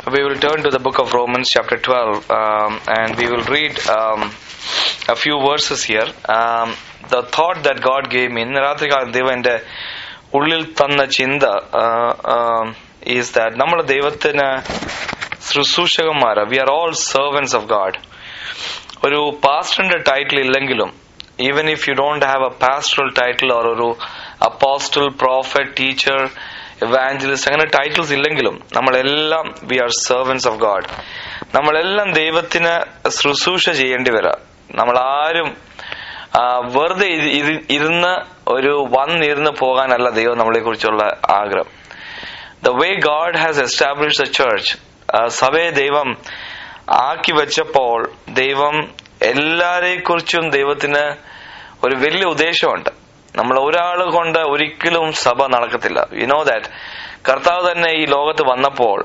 We will turn to the book of Romans chapter 12 and we will read a few verses here. The thought that God gave me, രാത്രികാലം ദൈവം എൻ്റെ ഉള്ളിൽ തന്ന ചിന്ത is that നമ്മൾ ദൈവത്തിന് ശുശ്രൂഷകന്മാരാ. We are all servants of God. ഒരു പാസ്റ്ററിന്റെ title ഇല്ലെങ്കിലും, even if you don't have a pastoral title or ഒരു apostle, prophet, teacher, evangelist, അങ്ങനെ ടൈറ്റിൽസ് ഇല്ലെങ്കിലും നമ്മളെല്ലാം we are servants of God. നമ്മളെല്ലാം ദൈവത്തിന് ശുശ്രൂഷ ചെയ്യേണ്ടി വരാം. നമ്മളാരും വെറുതെ ഇരുന്ന് വന്നിരുന്ന് പോകാനല്ല ദൈവം നമ്മളെ കുറിച്ചുള്ള ആഗ്രഹം. The way God has established the church, സഭയെ ദൈവം ആക്കി വെച്ചപ്പോൾ ദൈവം എല്ലാരെയും കുറിച്ചും ദൈവത്തിന് ഒരു വലിയ ഉദ്ദേശമുണ്ട്. നമ്മൾ ഒരാൾ കൊണ്ട് ഒരിക്കലും സഭ നടക്കത്തില്ല. യു നോ ദാറ്റ് കർത്താവ് തന്നെ ഈ ലോകത്ത് വന്നപ്പോൾ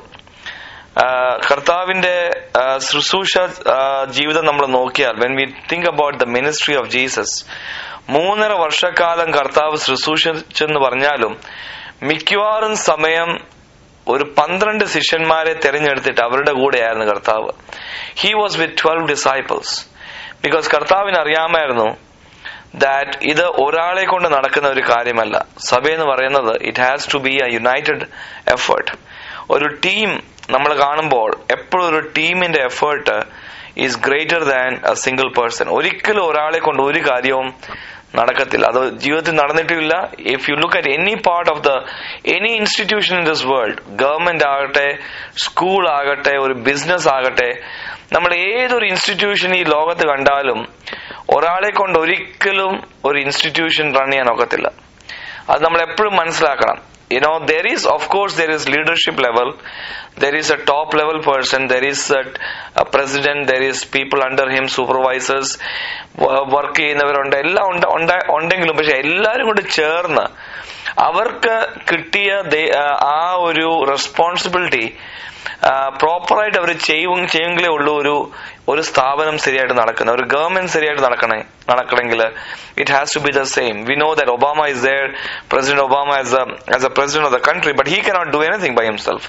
കർത്താവിന്റെ ശുശ്രൂഷ ജീവിതം നമ്മൾ നോക്കിയാൽ, when we think about the ministry of Jesus, 3.5 വർഷക്കാലം കർത്താവ് ശുശ്രൂഷിച്ചെന്ന് പറഞ്ഞാലും മിക്കവാറും സമയം ഒരു 12 ശിഷ്യന്മാരെ തെരഞ്ഞെടുത്തിട്ട് അവരുടെ കൂടെയായിരുന്നു കർത്താവ്. He was with 12 disciples. Because കർത്താവിന് അറിയാമായിരുന്നു ദാറ്റ് ഇത് ഒരാളെ കൊണ്ട് നടക്കുന്ന ഒരു കാര്യമല്ല. സഭയെന്ന് പറയുന്നത് it has to be a united effort. ഒരു ടീം നമ്മൾ കാണുമ്പോൾ എപ്പോഴും ഒരു ടീമിന്റെ effort is greater than a single person. ഒരിക്കലും ഒരാളെ കൊണ്ട് ഒരു കാര്യവും നടക്കത്തില്ല. അത് ജീവിതത്തിൽ നടന്നിട്ടില്ല. If you look at any part of any institution in this world, government ആകട്ടെ, സ്കൂൾ ആകട്ടെ, ഒരു ബിസിനസ് ആകട്ടെ, നമ്മൾ ഏതൊരു ഇൻസ്റ്റിറ്റ്യൂഷൻ ഈ ലോകത്ത് കണ്ടാലും ഒരാളെ കൊണ്ട് ഒരിക്കലും ഒരു ഇൻസ്റ്റിറ്റ്യൂഷൻ റൺ ചെയ്യാൻ ഒക്കത്തില്ല. അത് നമ്മൾ എപ്പോഴും മനസ്സിലാക്കണം. there is leadership level, there is a top level person, there is a president, there is people under him, supervisors, work ചെയ്യുന്നവരുണ്ട്, എല്ലാം ഉണ്ടെങ്കിലും പക്ഷെ എല്ലാരും കൂടി ചേർന്ന് അവർക്ക് കിട്ടിയ ആ ഒരു റെസ്പോൺസിബിലിറ്റി പ്രോപ്പറായിട്ട് അവർ ചെയ്യുമെങ്കിലേ ഉള്ളൂ ഒരു സ്ഥാപനം ശരിയായിട്ട് നടക്കുന്നത്, ഒരു ഗവൺമെന്റ് ശരിയായിട്ട് നടക്കണമെങ്കിൽ it has to be the same. We know that Obama is there, President Obama as a president of the country, but he cannot do anything by himself.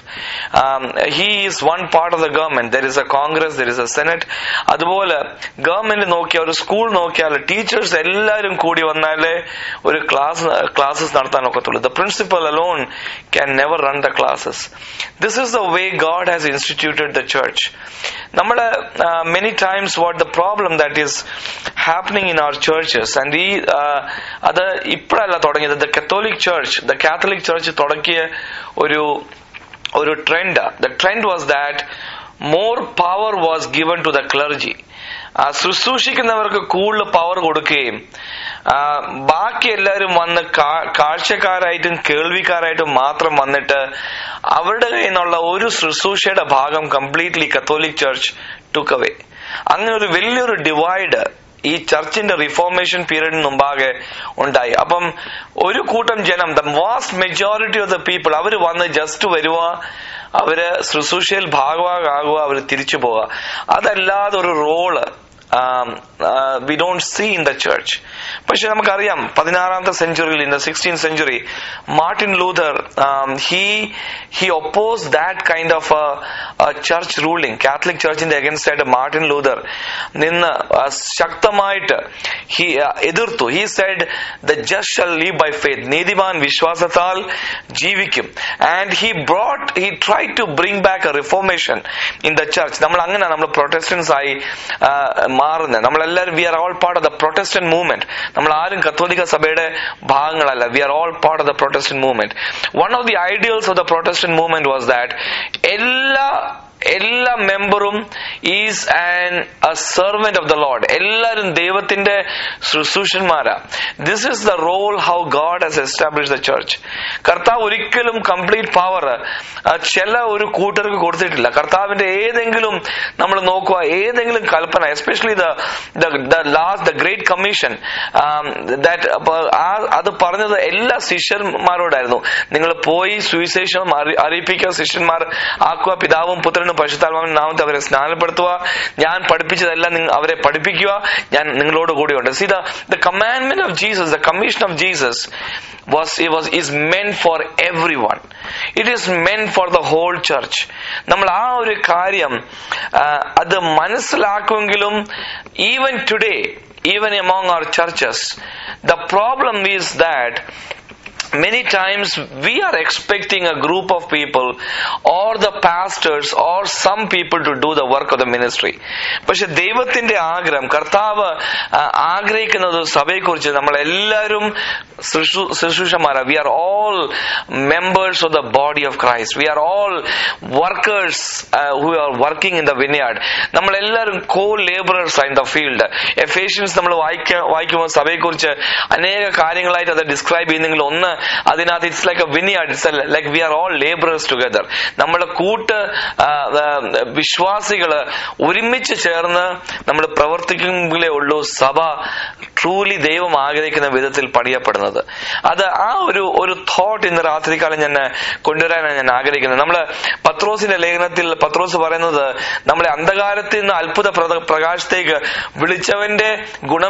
He is one part of the government. There is a Congress, there is a Senate. അതുപോലെ government നോക്കിയാൽ, ഒരു school നോക്കിയാൽ, teachers എല്ലാവരും കൂടി വന്നാലേ ഒരു classes നടത്താൻ ഒക്കത്തുള്ളൂ. The principal alone can never run the classes. This is the way God has instituted the church. നമ്മള് many times what the problem that is happening in our churches, and അത് ഇപ്പോഴല്ല തുടങ്ങിയത്. the Catholic Church തുടങ്ങിയ ഒരു trend. The trend was that more power was given to the clergy. ശുശ്രൂഷിക്കുന്നവർക്ക് കൂടുതൽ power കൊടുക്കുകയും ബാക്കി എല്ലാവരും വന്ന് കാഴ്ചക്കാരായിട്ടും കേൾവിക്കാരായിട്ടും മാത്രം വന്നിട്ട് അവരുടെ കയ്യിൽ നിന്നുള്ള ഒരു ശുശ്രൂഷയുടെ ഭാഗം completely Catholic church took away. അങ്ങനെ ഒരു വലിയൊരു ഡിവൈഡ് ഈ ചർച്ചിന്റെ റിഫോർമേഷൻ പീരീഡിന് മുമ്പാകെ ഉണ്ടായി. അപ്പം ഒരു കൂട്ടം ജനം, the vast majority of the people, അവര് വന്ന് ജസ്റ്റ് വരുക, അവര് ശുശ്രൂഷയിൽ ഭാഗമാകുക, അവര് തിരിച്ചു പോവുക. അതല്ലാതെ ഒരു role we don't see in the church. പക്ഷെ നമുക്കറിയാം 16th century, in the 16th century, Martin Luther, he opposed that kind of a church ruling, Catholic church in the against ആയിട്ട് Martin Luther നിന്ന് ശക്തമായിട്ട് എതിർത്തു. He said the just shall live by faith, നീതിമാൻ വിശ്വാസത്താൽ ജീവിക്കും. And he tried to bring back a reformation in the church. നമ്മൾ പ്രൊട്ടസ്റ്റന്റ്സ് ആയി മാറുന്നത്. നമ്മളെല്ലാവരും we are all part of the Protestant movement. നമ്മൾ ആരും കത്തോലിക്ക സഭയുടെ ഭാഗങ്ങളല്ല. We are all part of the Protestant movement. One of the ideals of the Protestant movement was that എല്ലാ മെമ്പറും is a servant of the Lord. എല്ലാരും ദൈവത്തിന്റെ ശുശ്രൂഷന്മാരാ. This is the role how God has established the church. കർത്താവ് ഒരിക്കലും complete power ചില ഒരു കൂട്ടർക്ക് കൊടുത്തിട്ടില്ല. കർത്താവിന്റെ ഏതെങ്കിലും നമ്മൾ നോക്കുക, ഏതെങ്കിലും കൽപ്പന, എസ്പെഷ്യലി ദ ഗ്രേറ്റ് കമ്മീഷൻ, അത് പറഞ്ഞത് എല്ലാ ശിഷ്യന്മാരോടായിരുന്നു. നിങ്ങൾ പോയി സുവിശേഷം അറിയിപ്പിക്കുക, ശിഷ്യന്മാർ ആക്കുക, പിതാവും പുത്രനും പരിശുദ്ധാത്മാവിന്റെ നാമത്തിൽ അവരെ സ്നാനപ്പെടുത്തുക, ഞാൻ പഠിപ്പിച്ചതെല്ലാം അവരെ പഠിപ്പിക്കുക, ഞാൻ നിങ്ങളോട് കൂടെയുണ്ട്. See, the commandment of Jesus, the commission of Jesus is meant for everyone. It is meant for the whole church. നമ്മൾ ആ ഒരു കാര്യം അത് മനസ്സിലാക്കുമെങ്കിലും even today, even among our churches, the problem is that many times we are expecting a group of people or the pastors or some people to do the work of the ministry. പക്ഷെ ദൈവത്തിന്റെ ആഗ്രഹം, കർത്താവ് ആഗ്രഹിക്കുന്നത് സഭയെക്കുറിച്ച് നമ്മളെല്ലാവരും ശുശ്രൂഷമാരാണ്. We are all members of the body of Christ. We are all workers who are working in the vineyard. നമ്മളെല്ലാവരും co-laborers in the field. Ephesians നമ്മൾ വായിക്കുമ്പോൾ സഭയെക്കുറിച്ച് അനേക കാര്യങ്ങളായിട്ട് അത് ഡിസ്ക്രൈബ് ചെയ്യുന്നെങ്കിൽ ഒന്ന് അതിനകത്ത് it's like a vineyard, it's like we are all labourers together. നമ്മുടെ കൂട്ട് വിശ്വാസികള് ഒരുമിച്ച് ചേർന്ന് നമ്മൾ പ്രവർത്തിക്കുമ്പോഴേ ഉള്ളൂ സഭ ട്രൂലി ദൈവം ആഗ്രഹിക്കുന്ന വിധത്തിൽ പണിയപ്പെടുന്നത്. അത് ആ ഒരു തോട്ട് ഇന്ന് രാത്രികാലം ഞാൻ കൊണ്ടുവരാനാണ് ഞാൻ ആഗ്രഹിക്കുന്നത്. നമ്മള് പത്രോസിന്റെ ലേഖനത്തിൽ പത്രോസ് പറയുന്നത് നമ്മളെ അന്ധകാരത്തിൽ നിന്ന് അത്ഭുത പ്രകാശത്തേക്ക് വിളിച്ചവന്റെ ഗുണം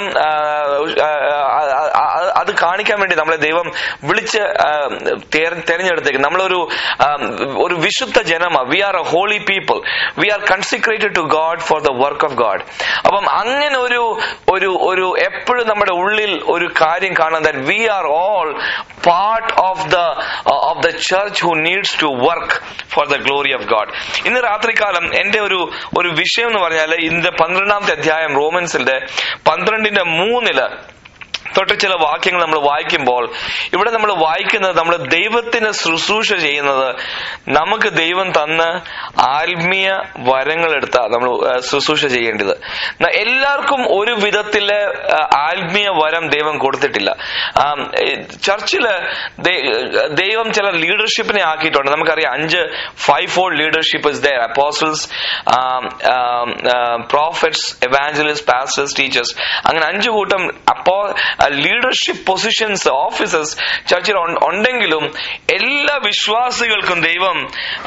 അത് കാണിക്കാൻ വേണ്ടി നമ്മളെ ദൈവം വിളിച്ച് തെരഞ്ഞെടുത്തേക്ക്. നമ്മളൊരു വിശുദ്ധ ജനമാണ്. We are a holy people. We are consecrated to God for the work of God. അപ്പം അങ്ങനെ ഒരു എപ്പോഴും നമ്മുടെ ഉള്ളിൽ ഒരു കാര്യം കാണാൻ, that we are all part of the church who needs to work for the glory of God. ഇന്ന് രാത്രികാലം എന്റെ ഒരു വിഷയം എന്ന് പറഞ്ഞാൽ ഇതിന്റെ 12-ാമത്തെ അധ്യായം റോമൻസിന്റെ 12:3 തൊട്ട് ചില വാക്യങ്ങൾ നമ്മൾ വായിക്കുമ്പോൾ ഇവിടെ നമ്മൾ വായിക്കുന്നത് നമ്മൾ ദൈവത്തിന് ശുശ്രൂഷ ചെയ്യുന്നത് നമുക്ക് ദൈവം തന്ന് ആത്മീയ വരങ്ങൾ എടുത്താ നമ്മൾ ശുശ്രൂഷ ചെയ്യേണ്ടത്. എല്ലാവർക്കും ഒരു വിധത്തിലെ ആത്മീയ വരം ദൈവം കൊടുത്തിട്ടില്ല. ചർച്ചില് ദൈവം ചില ലീഡർഷിപ്പിനെ ആക്കിയിട്ടുണ്ട്. നമുക്കറിയാം 5 leadership is there. Apostles, prophets, evangelist, pastors, teachers, അങ്ങനെ 5 കൂട്ടം ലീഡർഷിപ്പ് പൊസിഷൻസ്, ഓഫീസസ് ചർച്ചിൽ ഉണ്ടെങ്കിലും എല്ലാ വിശ്വാസികൾക്കും ദൈവം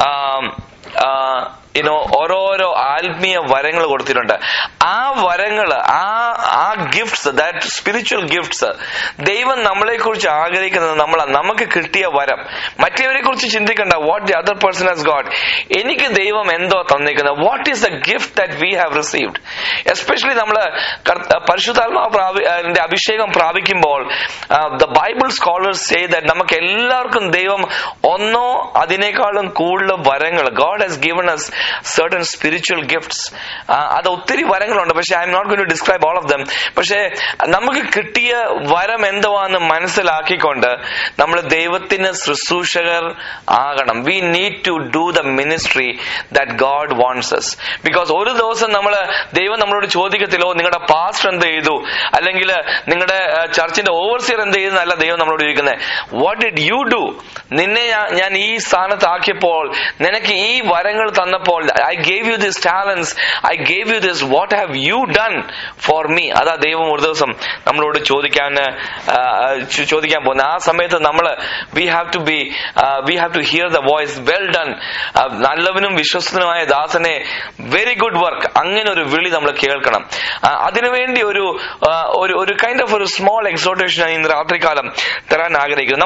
ഓരോരോ ആത്മീയ വരങ്ങൾ കൊടുത്തിട്ടുണ്ട്. ആ വരങ്ങള്, ആ ഗിഫ്റ്റ്സ്, ദാറ്റ് സ്പിരിച്വൽ ഗിഫ്റ്റ്സ് ദൈവം നമ്മളെ കുറിച്ച് ആഗ്രഹിക്കുന്നത് നമുക്ക് കിട്ടിയ വരം. മറ്റേവരെ കുറിച്ച് ചിന്തിക്കണ്ട, what the other person has got. എനിക്ക് ദൈവം എന്തോ തന്നിരിക്കുന്നത്, what is the gift that we have received. Especially നമ്മള് പരിശുദ്ധാത്മാവിന്റെ അഭിഷേകം പ്രാപിക്കുമ്പോൾ the Bible scholars say that നമുക്ക് എല്ലാവർക്കും ദൈവം ഒന്നോ അതിനേക്കാളും കൂടുതൽ വരങ്ങൾ, God has given us certain spiritual gifts. അത് ഒത്തിരി വരങ്ങളുണ്ട്. പക്ഷെ I'm not going to describe all of them. പക്ഷെ നമുക്ക് കിട്ടിയ വരം എന്തുവാന്ന് മനസ്സിലാക്കിക്കൊണ്ട് നമ്മൾ ദൈവത്തിന് ശുശ്രൂഷകർ ആകണം. We need to do the ministry that God wants us. Because ഒരു ദിവസം ദൈവം നമ്മളോട് ചോദിക്കത്തില്ലോ നിങ്ങളുടെ പാസ്റ്റർ എന്ത് ചെയ്തു, അല്ലെങ്കിൽ നിങ്ങളുടെ ചർച്ചിന്റെ ഓവർസിയർ എന്ത് ചെയ്തു എന്നല്ല ദൈവം നമ്മളോട് ചോദിക്കുന്നത്. What did you do? നിന്നെ ഞാൻ ഈ സ്ഥാനത്താക്കിയപ്പോൾ, നിനക്ക് ഈ വരങ്ങൾ തന്നപ്പോൾ, I gave you these talents, I gave you this, what have you done for me? അതാ ദൈവം ഒരു ദിവസം നമ്മളോട് ചോദിക്കാൻ പോകുന്നത്. ആ സമയത്ത് we have to hear the voice, well done, നല്ലവനും വിശ്വസ്തനുമായ ദാസനെ, വെരി ഗുഡ് വർക്ക്. അങ്ങനെ ഒരു വിളി നമ്മൾ കേൾക്കണം. അതിനുവേണ്ടി ഒരു കൈൻഡ് ഓഫ് ഒരു സ്മോൾ എക്സോർട്ടേഷൻ ഇന്ന് രാത്രികാലം തരാൻ ആഗ്രഹിക്കുന്നു.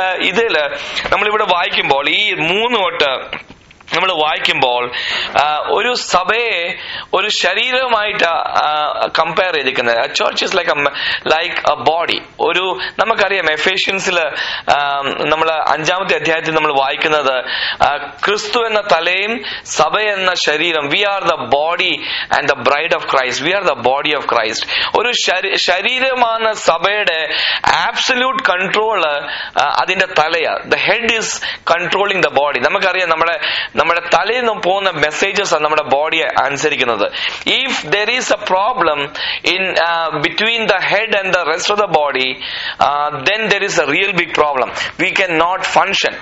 നമ്മളിവിടെ വായിക്കുമ്പോൾ ഈ 3 തൊട്ട് നമ്മൾ വായിക്കുമ്പോൾ ഒരു സഭയെ ഒരു ശരീരവുമായിട്ട് കമ്പയർ ചെയ്തിരിക്കുന്നത്. Church is like a body. നമുക്കറിയാം എഫേഷ്യൻസില് നമ്മൾ 5-ാമത്തെ അധ്യായത്തിൽ നമ്മൾ വായിക്കുന്നത് ക്രിസ്തു എന്ന തലയും സഭ എന്ന ശരീരം. We are the body and the bride of Christ. We are the body of Christ. ഒരു ശരീരമാണ് സഭയുടെ ആബ്സല്യൂട്ട് കൺട്രോള് അതിന്റെ തലയാ. The head is controlling the body. നമുക്കറിയാം നമ്മുടെ തലയിൽ നിന്ന് പോകുന്ന മെസ്സേജസ് ആണ് നമ്മുടെ ബോഡിയെ അനുസരിക്കുന്നത്. If there is a problem between the head and the rest of the body, then there is a real big problem. We cannot function.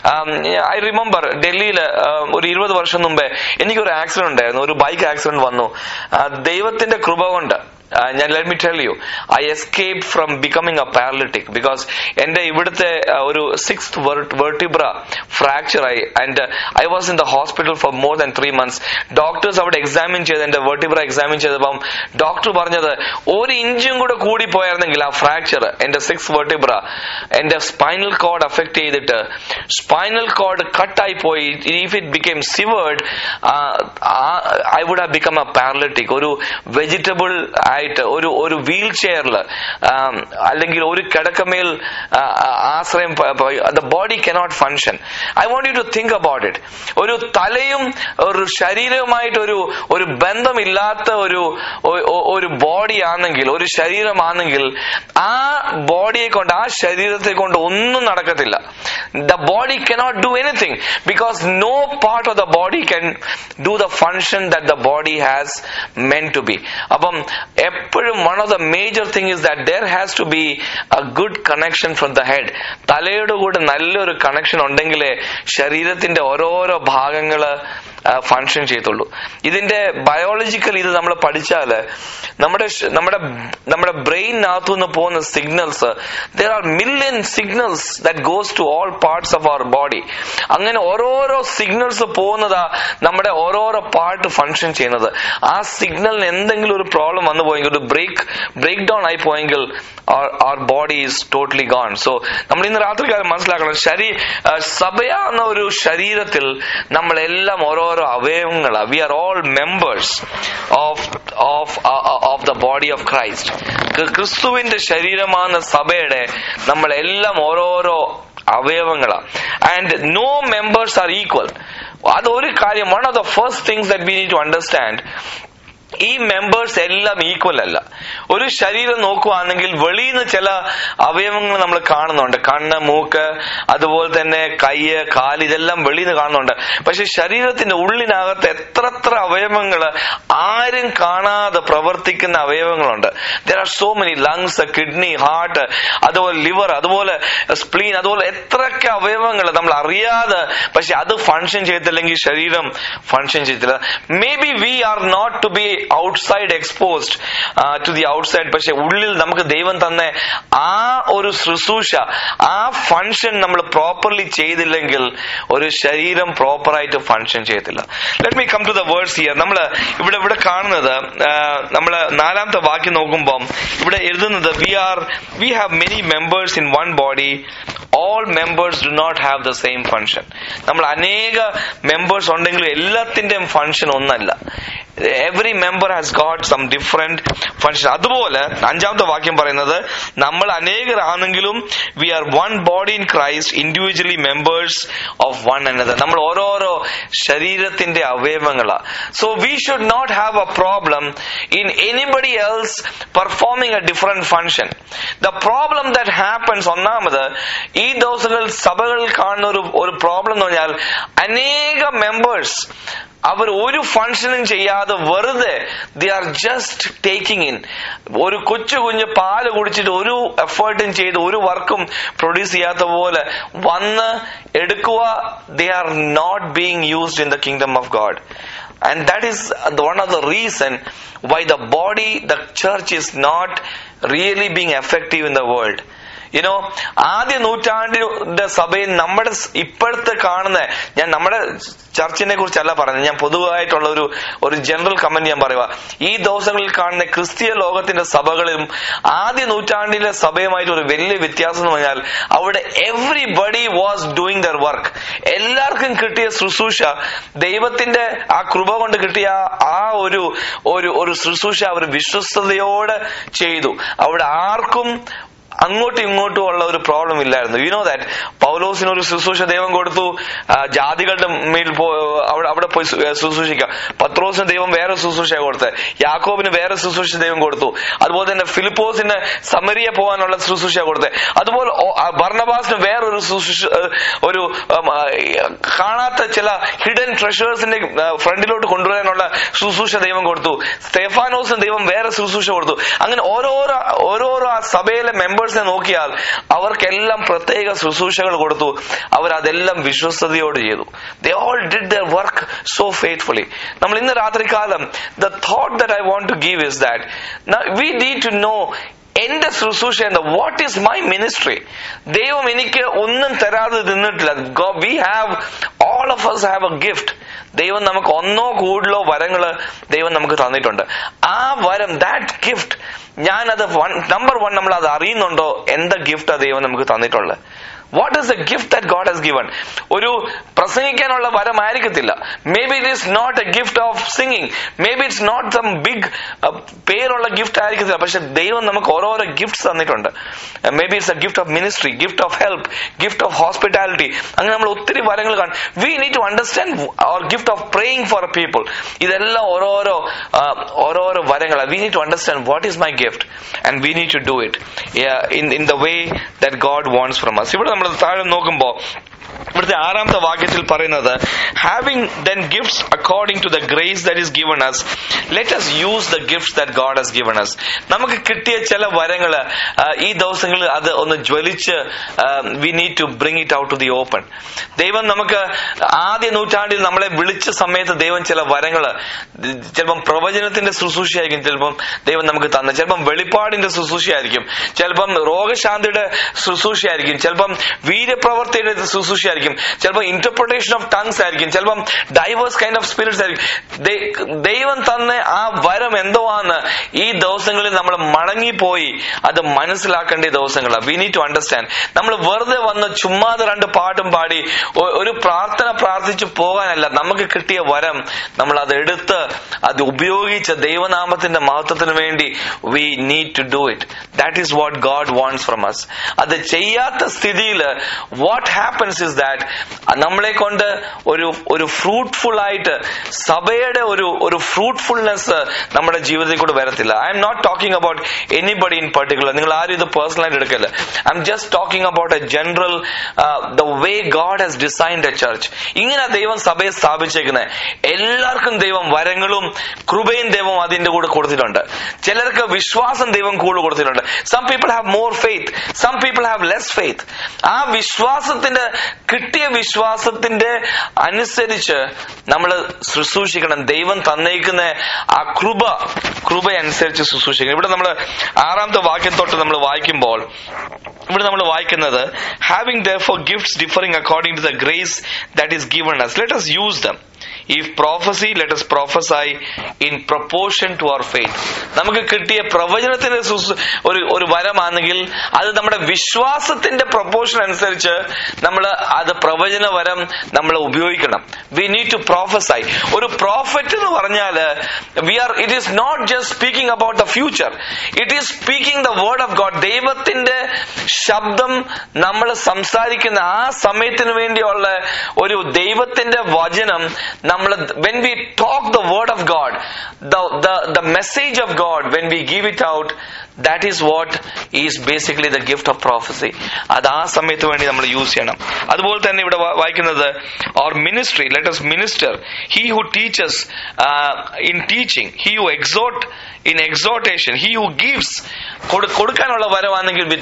I remember ഡൽഹിയിൽ ഒരു 20 വർഷം മുമ്പേ എനിക്കൊരു ആക്സിഡന്റ് ഉണ്ടായിരുന്നു. ഒരു ബൈക്ക് ആക്സിഡന്റ് വന്നു. ദൈവത്തിന്റെ കൃപ കൊണ്ട് let me tell you, I escaped from becoming a paralytic because എന്റെ ഇവിടുത്തെ ഒരു 6th vertebra fracture ആയി, and I was in the hospital for more than 3 months. Doctors അവിടെ എക്സാമിൻ ചെയ്ത് എന്റെ വെർട്ടിബ്ര എക്സാമിൻ ചെയ്തപ്പം ഡോക്ടർ പറഞ്ഞത് ഒരു ഇഞ്ചും കൂടെ കൂടി പോയായിരുന്നെങ്കിൽ ആ ഫ്രാക്ചർ എന്റെ 6th vertebra എന്റെ സ്പൈനൽ കോഡ് അഫക്ട് ചെയ്തിട്ട് സ്പൈനൽ കോഡ് കട്ടായി പോയി. If it became severed, I would have become a paralytic. ഒരു വെജിറ്റബിൾ ആയിട്ട് ഒരു വീൽ ചെയറിൽ അല്ലെങ്കിൽ ഒരു കിടക്കമേൽ ആശ്രയം, the body cannot function. I want you to think about it. ഒരു തലയും ഒരു ശരീരവുമായിട്ട് ഒരു ബന്ധമില്ലാത്ത ഒരു ബോഡി ആണെങ്കിൽ, ഒരു ശരീരമാണെങ്കിൽ, ആ ബോഡിയെ കൊണ്ട്, ആ ശരീരത്തെ കൊണ്ട് ഒന്നും നടക്കത്തില്ല. The body cannot do anything because no part of the body can do the function that the body has meant to be. അപ്പം എപ്പോഴും one of the major thing is that there has to be a good connection from the head. തലയുടെ കൂടെ നല്ലൊരു connection ഉണ്ടെങ്കിലേ ശരീരത്തിന്റെ ഓരോരോ ഭാഗങ്ങള് function ചെയ്യത്തുള്ളൂ. ഇതിന്റെ ബയോളജിക്കൽ ഇത് നമ്മൾ പഠിച്ചാല് നമ്മുടെ ബ്രെയിനകത്തു നിന്ന് പോകുന്ന signals, there are million signals that goes to all parts of our body. അങ്ങനെ ഓരോരോ സിഗ്നൽസ് പോകുന്നതാ നമ്മുടെ ഓരോരോ പാർട്ട് ഫങ്ഷൻ ചെയ്യുന്നത്. ആ സിഗ്നലിന് എന്തെങ്കിലും ഒരു പ്രോബ്ലം വന്നു പോയെങ്കിൽ, ഒരു ബ്രേക്ക് ഡൗൺ ആയി പോയെങ്കിൽ our body is totally gone. So നമ്മൾ ഇന്ന് രാത്രി കാലം മനസ്സിലാക്കണം, സഭയാന്ന ഒരു ശരീരത്തിൽ നമ്മളെല്ലാം ഓരോരോ അവയവങ്ങളാ. We are all members of the body of Christ. ക്രിസ്തുവിന്റെ ശരീരമാകുന്ന സഭയുടെ നമ്മളെല്ലാം ഓരോരോ അവയവങ്ങളാ. And no members are equal. അതൊരു കാര്യം. One of the first things that we need to understand, ഈ മെമ്പേഴ്സ് എല്ലാം ഈക്വൽ അല്ല. ഒരു ശരീരം നോക്കുകയാണെങ്കിൽ വെളിയിൽ നിന്ന് ചില അവയവങ്ങൾ നമ്മൾ കാണുന്നുണ്ട്, കണ്ണ്, മൂക്ക്, അതുപോലെ തന്നെ കയ്യ്, കാല്, ഇതെല്ലാം വെളിയിൽ നിന്ന് കാണുന്നുണ്ട്. പക്ഷെ ശരീരത്തിന്റെ ഉള്ളിനകത്ത് എത്ര അവയവങ്ങള് ആരും കാണാതെ പ്രവർത്തിക്കുന്ന അവയവങ്ങളുണ്ട്. there are so many lungs, kidney, heart, അതുപോലെ ലിവർ, അതുപോലെ സ്പ്ലീൻ, അതുപോലെ എത്രയൊക്കെ അവയവങ്ങൾ നമ്മൾ അറിയാതെ, പക്ഷെ അത് ഫങ്ഷൻ ചെയ്തില്ലെങ്കിൽ ശരീരം ഫങ്ഷൻ ചെയ്തില്ല. May be we are not to be outside exposed to the outside, പക്ഷെ ഉള്ളിൽ നമുക്ക് ദൈവം തന്നെ ആ ഒരു ശുശ്രൂഷ, ആ ഫങ്ഷൻ നമ്മൾ പ്രോപ്പർലി ചെയ്തില്ലെങ്കിൽ ഒരു ശരീരം പ്രോപ്പറായിട്ട് ഫങ്ഷൻ ചെയ്യത്തില്ല. Let me come to the words here. നമ്മൾ ഇവിടെ കാണുന്നത്, നമ്മൾ 4ാമത്തെ വാക്യം നോക്കുമ്പോൾ ഇവിടെ എഴുതുന്നത്, we have many members in one body, all members do not have the same function. നമ്മൾ അനേക മെമ്പേഴ്സ് ഉണ്ടെങ്കിലും എല്ലാത്തിന്റെയും ഫങ്ഷൻ ഒന്നല്ല. Every member has got some different function. അതുപോലെ 5ാമത്തെ വാക്യം പറയുന്നത്, നമ്മൾ അനേകരാണെങ്കിലും we are one body in Christ, individually members of one another. നമ്മൾ ഓരോരോ ശരീരത്തിന്റെ അവയവങ്ങളാ. So we should not have a problem in anybody else performing a different function. The problem that happens, ഒന്നാമത് ഈ ദിവസങ്ങളിൽ സഭകളിൽ കാണുന്ന ഒരു പ്രോബ്ലം എന്ന് പറഞ്ഞാൽ, അനേക മെമ്പേഴ്സ് അവർ ഒരു ഫങ്ഷനും ചെയ്യാതെ വെറുതെ they are just taking in. ഒരു കുഞ്ഞ് പാല് കുടിച്ചിട്ട് ഒരു എഫേർട്ടും ചെയ്ത് ഒരു വർക്കും പ്രൊഡ്യൂസ് ചെയ്യാത്ത പോലെ വന്ന് എടുക്കുക. they are not being used in the kingdom of God. And that is one of the reason why the body, the church is not really being effective in the world. ആദ്യ നൂറ്റാണ്ടിന്റെ സഭയിൽ നമ്മുടെ ഇപ്പോഴത്തെ കാണുന്ന, ഞാൻ നമ്മുടെ ചർച്ചിനെ കുറിച്ചല്ല പറയുന്നത്, ഞാൻ പൊതുവായിട്ടുള്ള ഒരു ജനറൽ കമന്റ് ഞാൻ പറയുക. ഈ ദിവസങ്ങളിൽ കാണുന്ന ക്രിസ്തീയ ലോകത്തിന്റെ സഭകളിലും ആദ്യ നൂറ്റാണ്ടിലെ സഭയുമായിട്ട് ഒരു വലിയ വ്യത്യാസം എന്ന് പറഞ്ഞാൽ, അവിടെ everybody was doing their work. എല്ലാവർക്കും കിട്ടിയ ശുശ്രൂഷ, ദൈവത്തിന്റെ ആ കൃപ കൊണ്ട് കിട്ടിയ ആ ഒരു ശുശ്രൂഷ അവർ വിശ്വസ്തയോടെ ചെയ്തു. അവിടെ ആർക്കും അങ്ങോട്ടും ഇങ്ങോട്ടും ഉള്ള ഒരു പ്രോബ്ലം ഇല്ലായിരുന്നു. യു നോ ദാറ്റ് പൗലോസിന് ഒരു ശുശ്രൂഷ ദൈവം കൊടുത്തു, ജാതികളുടെ മേൽ അവിടെ പോയി ശുശ്രൂഷിക്കാം. പത്രോസിന് ദൈവം വേറെ ശുശ്രൂഷ കൊടുത്ത്, യാക്കോബിന് വേറെ ശുശ്രൂഷ ദൈവം കൊടുത്തു. അതുപോലെ തന്നെ ഫിലിപ്പോസിന് സമരിയ പോകാനുള്ള ശുശ്രൂഷ കൊടുത്ത്. അതുപോലെ ബർണബാസിന് വേറൊരു ശുശ്രൂഷ, ഒരു കാണാത്ത ചില ഹിഡൻ ട്രഷേഴ്സിന്റെ ഫ്രണ്ടിലോട്ട് കൊണ്ടുവരാനുള്ള ശുശ്രൂഷ ദൈവം കൊടുത്തു. സ്തെഫാനോസിന് ദൈവം വേറെ ശുശ്രൂഷ കൊടുത്തു. അങ്ങനെ ഓരോരോ ആ സഭയിലെ മെമ്പേഴ്സ് ബിലീവേഴ്സിനെ നോക്കിയാൽ അവർക്കെല്ലാം പ്രത്യേക ശുശ്രൂഷകൾ കൊടുത്തു. അവരതെല്ലാം വിശ്വസ്തയോട് ചെയ്തു. They all did their work so faithfully. നമ്മൾ ഇന്ന് രാത്രികാലം the thought that I want to give is that now we need to know എന്റെ ശുശ്രൂഷ എന്താ, വാട്ട് ഈസ് മൈ മിനിസ്ട്രി. ദൈവം എനിക്ക് ഒന്നും തരാതെ നിന്നിട്ടില്ല. We have all of us have a gift. ദൈവം നമുക്ക് ഒന്നോ കൂടുതലോ വരങ്ങള് ദൈവം നമുക്ക് തന്നിട്ടുണ്ട്. ആ വരം, ദാറ്റ് ഗിഫ്റ്റ്, ഞാനത് നമ്പർ 1 നമ്മൾ അത് അറിയുന്നുണ്ടോ? എന്താ ഗിഫ്റ്റാ ദൈവം നമുക്ക് തന്നിട്ടുള്ളത്? What is the gift that God has given? ഒരു പ്രസംഗിക്കാനുള്ള വരമായിരിക്കത്തില്ല. Maybe it is not a gift of singing. Maybe it's not some big പേരുള്ള ഗിഫ്റ്റ് ആയിരിക്കത്തില്ല. പക്ഷെ ദൈവം നമുക്ക് ഓരോരോ ഗിഫ്റ്റ്സ് തന്നിട്ടുണ്ട്. Maybe it's a gift of ministry, gift of help, gift of hospitality. അങ്ങനെ നമ്മൾ ഒത്തിരി വരങ്ങൾ കാണും. We need to understand our gift of praying for people. ഇതെല്ലാം ഓരോരോ വരങ്ങളാണ്. We need to understand what is my gift and we need to do it in the way that God wants from us. ഇവിടെ നമ്മൾ താഴെ നോക്കുമ്പോ ഇവിടുത്തെ 6ാമത്തെ വാക്യത്തിൽ പറയുന്നത്, having then gifts according to the grace that is given us, let us use the gifts that God has given us. നമുക്ക് കിട്ടിയ ചില വരങ്ങള് ഈ ദിവസങ്ങളിൽ അത് ഒന്ന് ജ്വലിച്ച് we need to bring it out to the open. ദൈവം നമുക്ക് ആദ്യ നൂറ്റാണ്ടിൽ നമ്മളെ വിളിച്ച സമയത്ത് ദൈവം ചില വരങ്ങള്, ചിലപ്പം പ്രവചനത്തിന്റെ ശുശ്രൂഷയായിരിക്കും ചിലപ്പം ദൈവം നമുക്ക് തന്ന, ചിലപ്പം വെളിപ്പാടിന്റെ ശുശ്രൂഷയായിരിക്കും, ചിലപ്പം രോഗശാന്തിയുടെ ശുശ്രൂഷയായിരിക്കും, ചിലപ്പം വീര്യപ്രവർത്തിയുടെ ശുശ്രൂഷയായിരിക്കും, ചിലപ്പോൾ ഇന്റർപ്രിട്ടേഷൻ ഓഫ് ടങ്സ് ആയിരിക്കും, ചിലപ്പം ഡൈവേഴ്സ് കൈൻഡ് ഓഫ് സ്പിരിറ്റ്സ് ആയിരിക്കും. ദൈവം തന്ന ആ വരം എന്തോ ആണ് ഈ ദിവസങ്ങളിൽ നമ്മൾ മടങ്ങിപ്പോയി അത് മനസ്സിലാക്കേണ്ട ദിവസങ്ങളാണ്. We need to understand. നമ്മൾ വെറുതെ വന്ന് ചുമ്മാതെ 2 പാട്ടും പാടി ഒരു പ്രാർത്ഥന പ്രാർത്ഥിച്ചു പോകാനല്ല. നമുക്ക് കിട്ടിയ വരം നമ്മൾ അത് എടുത്ത് അത് ഉപയോഗിച്ച് ദൈവനാമത്തിന്റെ മഹത്വത്തിന് വേണ്ടി we need to do it. That is what God wants from us. അത് ചെയ്യാത്ത സ്ഥിതിയിൽ വാട്ട് ഹാപ്പൻസ് ഇസ് ദാറ്റ് നമ്മളെ കൊണ്ട് ഒരു ഫ്രൂട്ട്ഫുൾ ആയിട്ട് സഭയുടെ ഒരു ഫ്രൂട്ട്ഫുൾനെസ് നമ്മുടെ ജീവിതത്തിൽ കൂടെ വരത്തില്ല. I'm not talking about anybody in particular. നിങ്ങൾ ആരും ഇത് പേഴ്സണലായിട്ട് എടുക്കല്ല. I'm just talking about a general the way God has designed a church. ഇങ്ങനെ ദൈവം സഭയെ സ്ഥാപിച്ചേക്കുന്നത്. എല്ലാവർക്കും ദൈവം വരങ്ങളും കൃപയും ദൈവം അതിന്റെ കൂടെ കൊടുത്തിട്ടുണ്ട്. ചിലർക്ക് വിശ്വാസം ദൈവം കൂടുതൽ കൊടുത്തിട്ടുണ്ട്. Some people have more faith, some people have less faith. ആ വിശ്വാസത്തിന്റെ കിട്ടിയ വിശ്വാസത്തിന്റെ അനുസരിച്ച് നമ്മൾ ശുശ്രൂഷിക്കണം. ദൈവം തന്നേക്കുന്ന ആ കൃപ അനുസരിച്ച് ശുശ്രൂഷിക്കണം. ഇവിടെ നമ്മൾ 6ാമത്തെ വാക്യം തൊട്ട് നമ്മൾ വായിക്കുമ്പോൾ ഇവിടെ നമ്മൾ വായിക്കുന്നത്, having therefore gifts differing according to the grace that is given us, let us use them. If prophecy, let us prophesy in proportion to our faith. നമുക്ക് കിട്ടിയ പ്രവചനത്തിന്റെ ഒരു വരമാണെങ്കിൽ അത് നമ്മുടെ വിശ്വാസത്തിന്റെ പ്രൊപ്പോർഷൻ അനുസരിച്ച് നമ്മൾ അത് പ്രവചന വരം നമ്മൾ ഉപയോഗിക്കണം. We need to prophesy. ഒരു പ്രോഫറ്റ് എന്ന് പറഞ്ഞാൽ it is not just speaking about the future. It is speaking the word of God. ദൈവത്തിന്റെ ശബ്ദം നമ്മൾ സംസാരിക്കുന്ന ആ സമയത്തിന് വേണ്ടിയുള്ള ഒരു ദൈവത്തിന്റെ വചനം നമ്മൾ, when we talk the word of God, the message of God, when we give it out, that is what is basically the gift of prophecy. അത് ആ സമയത്ത് വേണ്ടി നമ്മൾ യൂസ് ചെയ്യണം. അതുപോലെ തന്നെ ഇവിടെ വായിക്കുന്നത്, our ministry, let us minister. He who teaches in teaching, he who exhort in exhortation, he who gives, കൊടുക്കാനുള്ള വരവാണെങ്കിൽ with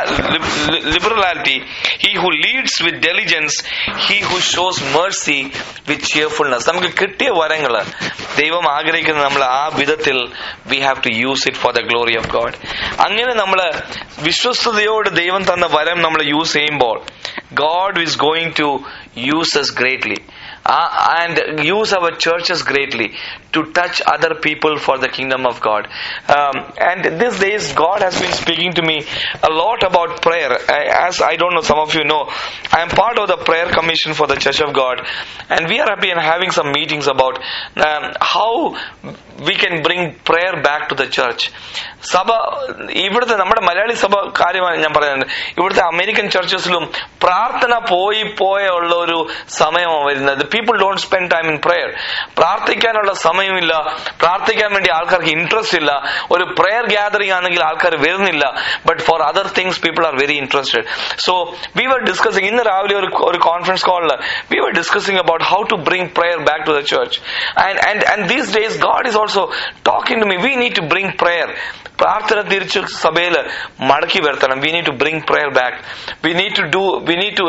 liberality, he who leads with diligence, he who shows mercy with cheerfulness. നമുക്ക് കിട്ടിയ വരങ്ങള് ദൈവം ആഗ്രഹിക്കുന്നത് നമ്മൾ ആ വിധത്തിൽ we have to use it for the glory of God. അങ്ങനെ നമ്മൾ വിശ്വസ്തയോട് ദൈവം തന്ന വരം നമ്മൾ യൂസ് ചെയ്യുമ്പോൾ God is going to use us greatly and use our churches greatly to touch other people for the kingdom of God. And these days God has been speaking to me a lot about prayer. As I don't know, some of you know, I am part of the prayer commission for the Church of God, and we are happy and having some meetings about how we can bring prayer back to the church. സഭ ഇവിടുത്തെ നമ്മുടെ മലയാളി സഭ കാര്യമാണ് ഞാൻ പറയുന്നത്. ഇവിടുത്തെ American ചർച്ചസിലും പ്രാർത്ഥന പോയുള്ള ഒരു സമയമാണ് വരുന്നത്. People don't spend time in prayer. പ്രാർത്ഥിക്കാനുള്ള സമയമില്ല, പ്രാർത്ഥിക്കാൻ വേണ്ടി ആൾക്കാർക്ക് ഇൻട്രസ്റ്റ് ഇല്ല. ഒരു പ്രേയർ ഗ്യാതറിംഗ് ആണെങ്കിൽ ആൾക്കാർ വരുന്നില്ല. But for other things people are very interested. So we were discussing, ഇന്ന് രാവിലെ ഒരു കോൺഫറൻസ് കോളിൽ we were discussing about how to bring prayer back to the church. And these days God is also also talking to me. We need to bring prayer. പ്രാർത്ഥന തിരിച്ചു സഭയിൽ മടക്കി വരുത്തണം. We need to bring prayer back. We need to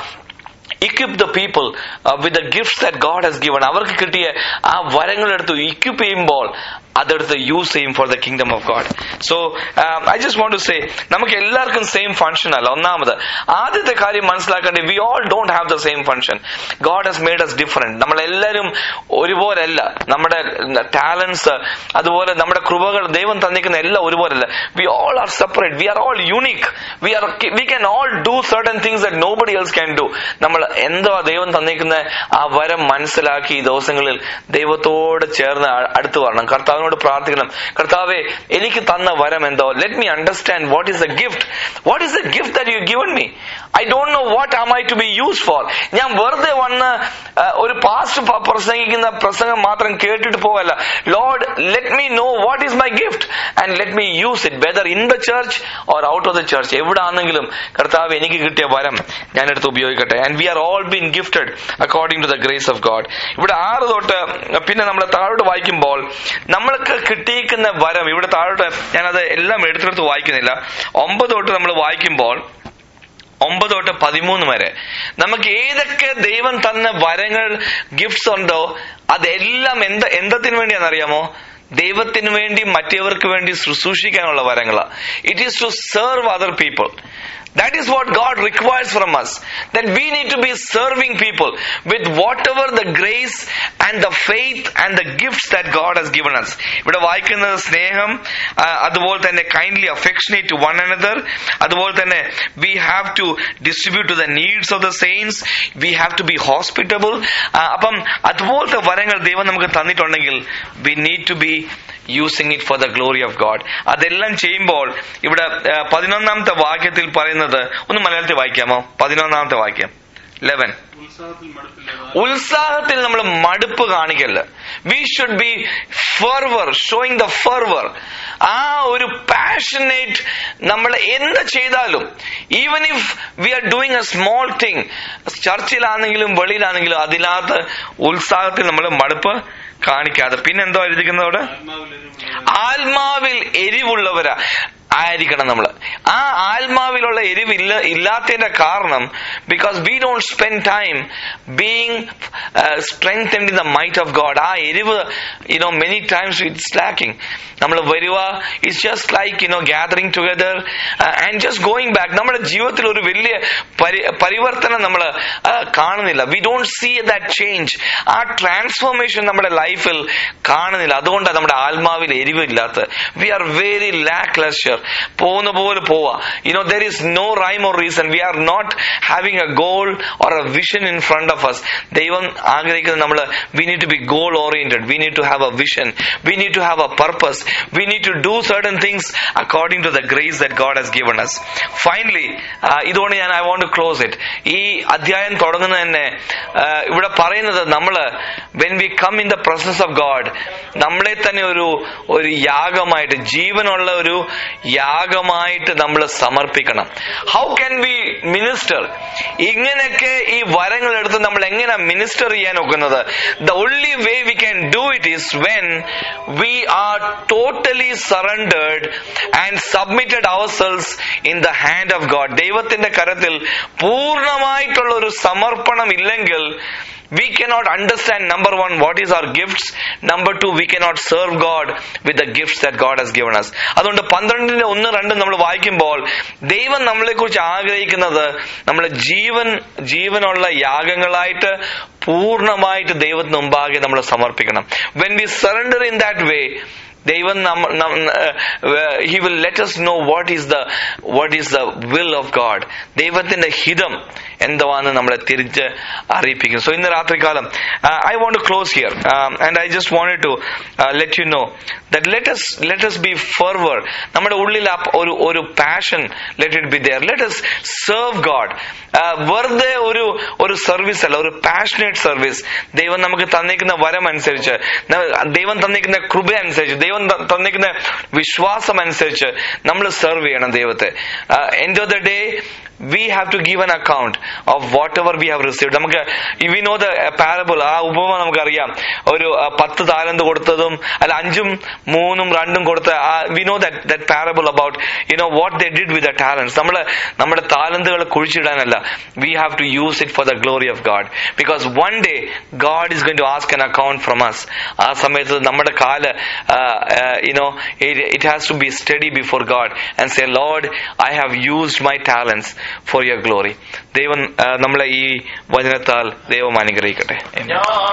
equip the people with the gifts that God has given. അവർക്ക് കിട്ടിയ ആ വരങ്ങളെടുത്ത് equip ചെയ്യുമ്പോൾ അതെടുത്ത് യൂസ് ചെയ്യും for the kingdom of God. So I just want to say, നമുക്ക് എല്ലാവർക്കും same function അല്ല. ഒന്നാമത് ആദ്യത്തെ കാര്യം മനസ്സിലാക്കേണ്ടത്, we all don't have the same function. God has made us different. നമ്മളെല്ലാവരും ഒരുപോലല്ല. നമ്മുടെ ടാലൻസ്, അതുപോലെ നമ്മുടെ കൃപകൾ, ദൈവം തന്നിരിക്കുന്ന എല്ലാം ഒരുപോലല്ല. We all are separate. We are all unique. We can all do certain things that nobody else can do. നമ്മൾ എന്തോ ദൈവം തന്നിരിക്കുന്ന ആ വരം മനസ്സിലാക്കി ഈ ദിവസങ്ങളിൽ ദൈവത്തോട് ചേർന്ന് അടുത്ത് വരണം. കർത്താവിനോട് പ്രാർത്ഥിക്കണം, കർത്താവേ എനിക്ക് തന്ന വരം എന്തോ, let me understand what is the gift. What is the gift that you given me? I don't know what am I to be used for. ഞാൻ വെറുതെ വന്ന് ഒരു പാസ്റ്റ് പ്രസംഗിക്കുന്ന പ്രസംഗം മാത്രം കേട്ടിട്ട് പോവല്ല. Lord, let me know what is my gift and let me use it, whether in the church or out of the church. എവിടാണെങ്കിലും കർത്താവ് എനിക്ക് കിട്ടിയ വരം ഞാൻ എടുത്ത് ഉപയോഗിക്കട്ടെ. And we are all been gifted according to the grace of God. ഇവിടെ 6 തൊട്ട് പിന്നെ നമ്മൾ താഴോട്ട് വായിക്കുമ്പോൾ നമ്മൾക്ക് കിട്ടിയിരിക്കുന്ന വരം, ഇവിടെ താഴോട്ട് ഞാനത് എല്ലാം എടുത്തെടുത്ത് വായിക്കുന്നില്ല. 9 തൊട്ട് നമ്മൾ വായിക്കുമ്പോൾ 9 തൊട്ട് 13 വരെ നമുക്ക് ഏതൊക്കെ ദൈവം തന്ന വരങ്ങൾ, ഗിഫ്റ്റ്സ് ഉണ്ടോ, അതെല്ലാം എന്തത്തിന് വേണ്ടിയാണെന്നറിയാമോ? ദൈവത്തിന് വേണ്ടി, മറ്റവർക്ക് വേണ്ടി ശുശ്രൂഷിക്കാനുള്ള വരങ്ങളാ. It is to serve other people. That is what God requires from us. That we need to be serving people with whatever the grace and the faith and the gifts that God has given us. ഇവിടെ വായിക്കുന്നത് സ്നേഹം, അതുപോലെ തന്നെ kindly affectionate to one another, അതുപോലെ തന്നെ we have to distribute to the needs of the saints, we have to be hospitable. അപ്പം അതുപോലത്തെ വരങ്ങൾ ദൈവം നമുക്ക് തന്നിട്ടുണ്ടെങ്കിൽ we need to be using it for the glory of God. അതെല്ലാം ചെയ്യുമ്പോൾ ഇവിടെ 11ാമത്തെ വാക്യത്തിൽ പറയുന്നത്, ഒന്ന് മലയാളത്തിൽ വായിക്കാമോ? 11ാമത്തെ വാക്യം 11. ഉത്സാഹത്തിൽ നമ്മൾ മടുപ്പ് കാണിക്കല്ല. We should be fervour, showing the fervour. ആ ഒരു പാഷനേറ്റ്, നമ്മൾ എന്ത് ചെയ്താലും, even if we are doing a small thing, ചർച്ചിലാണെങ്കിലും വെളിയിലാണെങ്കിലും അതിനകത്ത് ഉത്സാഹത്തിൽ നമ്മൾ മടുപ്പ് കാണിക്കാതെ. പിന്നെന്തോ എഴുതിക്കുന്നതോട്, ആത്മാവിൽ എരിവുള്ളവരാ ആയിരിക്കണം നമ്മൾ. ആ ആത്മാവിലുള്ള ഇല്ലാത്തതിന്റെ കാരണം, because we don't spend time being strengthened in the might of God. ആ എരിവ് മെനി ടൈംസ് ഇറ്റ്സ് ലാക്കിംഗ്. നമ്മൾ വരുക, it's just like gathering together and just going back. നമ്മുടെ ജീവിതത്തിൽ ഒരു വലിയ പരിവർത്തനം നമ്മൾ കാണുന്നില്ല. We don't see that change. ആ ട്രാൻസ്ഫോർമേഷൻ നമ്മുടെ ലൈഫിൽ കാണുന്നില്ല. അതുകൊണ്ടാണ് നമ്മുടെ ആത്മാവിൽ എരിവില്ലാത്ത. We are very lacklustre. പോകുന്ന പോലെ പോവാ. there is no rhyme or reason. We are not having a goal or a vision in front of us. ദൈവം ആഗ്രഹിക്കുന്നത് നമ്മൾ, we need to be goal oriented. We need to have a vision. We need to have a purpose. We need to do certain things according to the grace that God has given us. Finally, ഇതുകൊണ്ട് I want to close it. ഈ അധ്യായം തുടങ്ങുന്നത് തന്നെ ഇവിടെ പറയുന്നത്, നമ്മള് when we come in the presence of God, നമ്മളെ തന്നെ ഒരു യാഗമായിട്ട്, ജീവനുള്ള ഒരു യാഗമായിട്ട് നമ്മൾ സമർപ്പിക്കണം. How can we minister? ഇങ്ങനെയൊക്കെ ഈ വരങ്ങൾ എടുത്ത് നമ്മൾ എങ്ങനെ മിനിസ്റ്റർ ചെയ്യാൻ ഒക്കുന്നത്? The only way we can do it is when we are totally surrendered and submitted ourselves in the hand of God. ദൈവത്തിന്റെ കരത്തിൽ പൂർണ്ണമായിട്ടുള്ള ഒരു സമർപ്പണം ഇല്ലെങ്കിൽ we cannot understand, number one, what is our gifts. Number two, we cannot serve God with the gifts that God has given us. അതുകൊണ്ട് 12:1-2 നമ്മൾ വായിക്കുമ്പോൾ ദൈവം നമ്മളെ കുറിച്ച് ആഗ്രഹിക്കുന്നത് നമ്മളെ ജീവനുള്ള യാഗങ്ങളായിട്ട് പൂർണ്ണമായിട്ട് ദൈവത്തിന് മുമ്പാകെ നമ്മൾ സമർപ്പിക്കണം. When we surrender in that way, ദൈവം he will let us know what is the will of God. ദൈവത്തിന്റെ ഹിതം എന്തുവാന്ന് നമ്മളെ തിരിച്ച് അറിയിപ്പിക്കും. സോ ഇന്ന് രാത്രികാലം I want to close here and I just wanted to let you know that let us be fervor. നമ്മുടെ ഉള്ളിൽ ഒരു passion, let it be there. Let us serve God. വെറുതെ ഒരു സർവീസ് അല്ല, ഒരു പാഷനേറ്റ് സർവീസ്. ദൈവം നമുക്ക് തന്നിരിക്കുന്ന വരം അനുസരിച്ച്, ദൈവം തന്നിരിക്കുന്ന കൃപ അനുസരിച്ച്, ദൈവം തന്നിരിക്കുന്ന വിശ്വാസം അനുസരിച്ച് നമ്മൾ സെർവ് ചെയ്യണം ദൈവത്തെ. End of the day we have to give an account of whatever we have received. നമുക്ക് we know the parable, ആ ഉപമ നമുക്കറിയാം. ഒരു 10 താലന്ത് കൊടുത്തതും അല്ല 5ഉം 3ഉം 2ഉം കൊടുത്ത we know that parable about what they did with the talents. നമ്മുടെ താലന്തുകൾ കുഴിച്ചിടാനല്ല. We have to use it for the glory of God, because one day God is going to ask an account from us. ആ സമയത്ത് നമ്മുടെ കാല് it has to be steady before God and say, Lord, I have used my talents for your glory. ദൈവം നമ്മളെ ഈ വചനത്താൽ ദൈവം അനുഗ്രഹിക്കട്ടെ.